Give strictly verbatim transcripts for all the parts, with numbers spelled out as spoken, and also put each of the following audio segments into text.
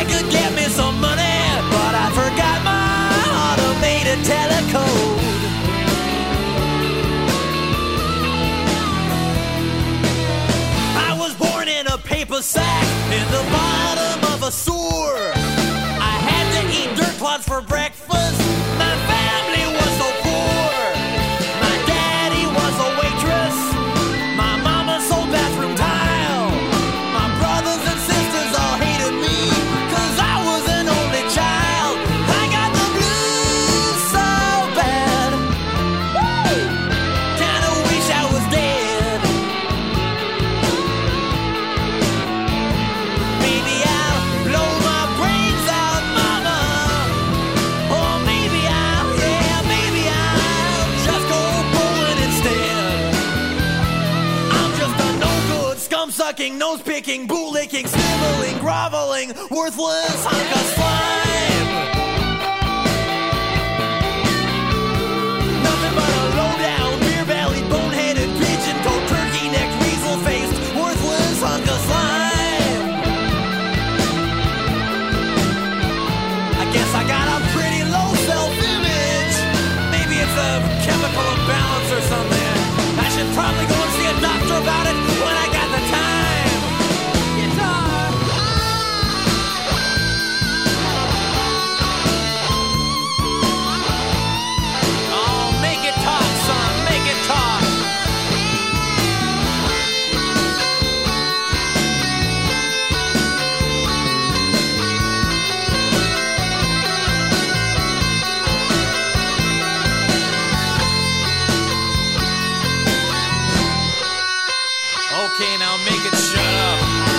I could get me some money, but I forgot my automated telecode. I was born in a paper sack in the bottom of a sewer. I had to eat dirt clods for breakfast. My family was so poor. My daddy was a waitress. My mama sold bathroom tile. My brothers and sisters all hated me, cause I was an only child. I got the blues so bad. Woo! Kinda wish I was dead. Maybe I'll blow my brains out, mama. Or maybe I'll, yeah, maybe I'll just go bowling instead. I'm just a no-good, scum-sucking, nose-picking, bootlicking, sniveling, groveling, worthless hunk of slime. Nothing but a low-down, beer-bellied, bone-headed, pigeon-toed, turkey-necked, weasel-faced, worthless hunk of slime. I guess I got a pretty low self-image. Maybe it's a chemical imbalance or something. I should probably go and see a doctor about it when I got the time. Guitar. Oh, make it talk, son. Make it talk. Okay, now make it shut up.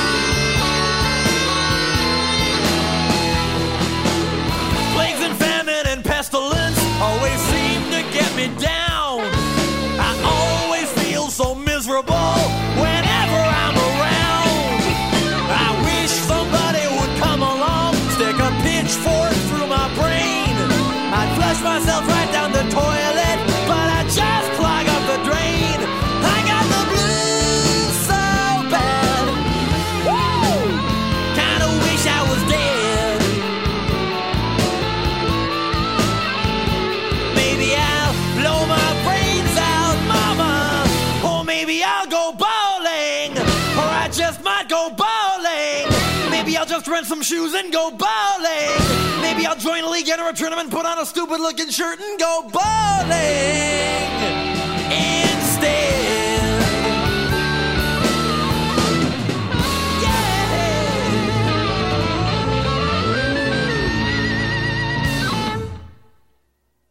Plagues and famine and pestilence always seem to get me down. I always feel so miserable whenever I'm around. I wish somebody would come along, stick a pitchfork through my brain. I'd flush myself right down the toilet, but I just clog up the drain. I got the blues so bad. Woo! Kinda wish I was dead. Maybe I'll blow my brains out, mama. Or maybe I'll go bowling. Or I just might go bowling. Maybe I'll just rent some shoes and go bowling. Maybe I'll join a league, enter a tournament, put on a stupid looking shirt and go bowling instead.